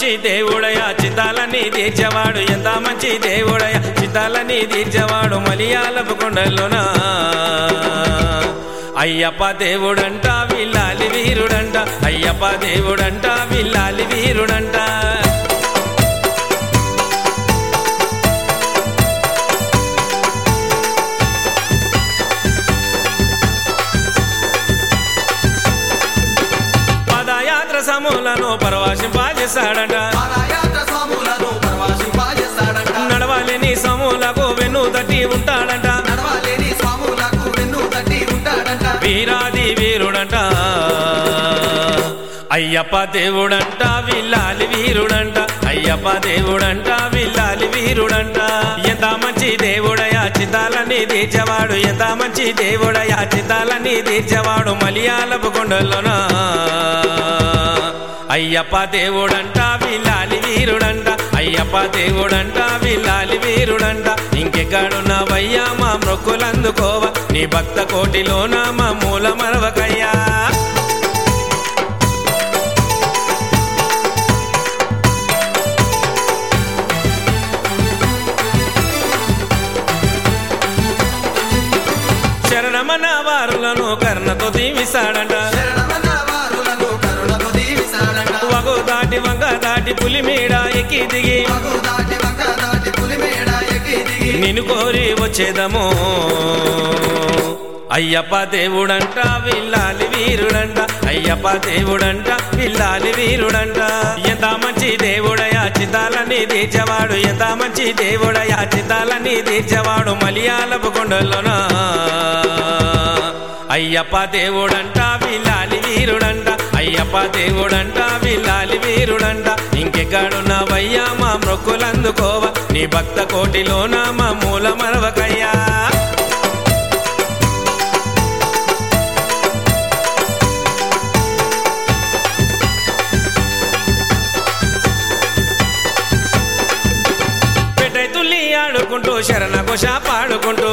మంచి దేవుడయా చిత్తాలన్నీ తీర్చేవాడు ఎంత మంచి దేవుడయా చిత్తాలన్నీ తీర్చేవాడు మలయాళపు కొండల్లోన అయ్యప్ప దేవుడంట విల్లాలి వీరుడంట అయ్యప్ప దేవుడంట విల్లాలి వీరుడంట పదయాత్ర సమూలను పరవశింపజేస్తాడంట నడవాలి నీ సమూలకు వెన్ను తట్టి ఉంటాడంట వీరాది వీరుడంట అయ్యప్ప దేవుడంట విల్లాలి వీరుడంట అయ్యప్ప దేవుడంట విల్లాలి వీరుడంట ఎంత మంచి దేవుడయా చిత్తాలన్నీ తీర్చేవాడు ఎంత మంచి దేవుడయా చిత్తాలన్నీ తీర్చేవాడు మలయాళపు కొండల్లోన అయ్యప్ప దేవుడంట విల్లాలి వీరుడంట అయ్యప్ప దేవుడంట విల్లాలి వీరుడంట ఇంకెక్కడున్నావయ్యా మా మొక్కులందుకోవా నీ భక్త కోటిలోన మా మూల మరవకయ్యా శరణమన్న వారులను కరుణతో దీవిస్తాడంట వగు దాటి వంగ దాటి పులిమేడ ఎక్కి దిగి నిన్ను కోరి వచ్చేదము అయ్యప్ప దేవుడంట విల్లాలి వీరుడంట అయ్యప్ప దేవుడంట విల్లాలి వీరుడంట ఎంత మంచి దేవుడయా చిత్తాలన్నీ తీర్చేవాడు ఎంత మంచి దేవుడయా చిత్తాలన్నీ తీర్చేవాడు మలయాళపు కొండల్లోన అయ్యప్ప దేవుడంట విల్లాలి వీరుడంట అయ్యప్ప దేవుడంట విల్లాలి వీరుడంట ఇంకెక్కడున్నావయ్యా మా మొక్కులందుకోవా నీ భక్త కోటిలోన మా మూల మరవకయ్యా పెట్టైతుల్లి ఆడుకుంటూ శరణ ఘోష పాడుకుంటూ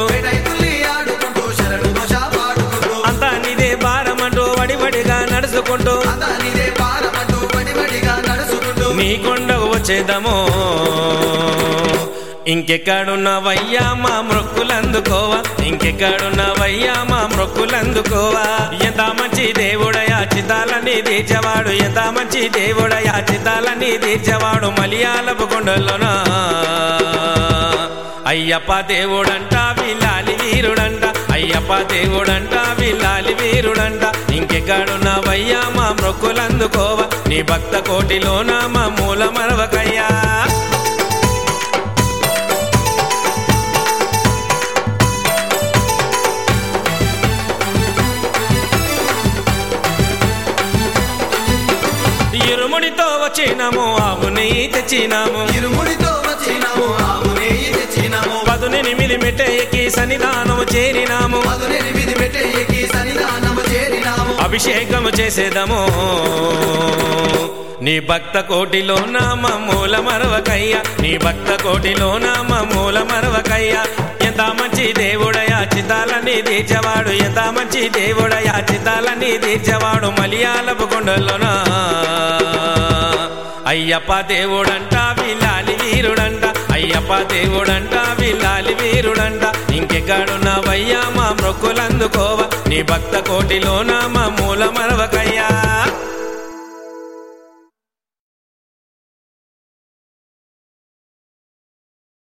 అంతా నీదే భారమంటూ వడివడిగా నడుచుకుంటూ నీ కొండకు వచ్చేదము ఇంకెక్కడున్నావయ్యా మా మొక్కులందుకోవా ఇంకెక్కడున్నావయ్యా మా మొక్కులందుకోవా ఎంత మంచి దేవుడయా చిత్తాలన్నీ తీర్చేవాడు ఎంత మంచి దేవుడయా చిత్తాలన్నీ తీర్చేవాడు మలయాళపు కొండల్లోన అయ్యప్ప దేవుడంట విల్లాలి వీరుడంట అయ్యప్ప దేవుడంట విల్లాలి వీరుడంట ఇంకెక్కడున్నావయ్యా మా మొక్కులందుకోవా నీ భక్త కోటిలోన మా మూల మరవకయ్యా ఇరుముడితో వచ్చినాము ఆవు నెయ్యి తెచ్చినాము పదునెనిమిది మెట్ట ఎక్కి సన్నిధానము చేరినాము అభిషేకము చేసేదము నీ భక్త కోటిలోన మా మూల మరవకయ్యా నీ భక్త కోటిలోన మా మూల మరవకయ్యా ఎంత మంచి దేవుడయా చిత్తాలన్నీ తీర్చేవాడు ఎంత మంచి దేవుడయా చిత్తాలన్నీ తీర్చేవాడు మలయాళపు కొండల్లోన అయ్యప్ప దేవుడంట విల్లాలి వీరుడంట అయ్యప్ప దేవుడంట విల్లాలి వీరుడంట ఇంకెక్కడున్నావయ్యా మా మొక్కులందుకోవా నీ భక్త కోటిలోన మా మూల మరవకయ్యా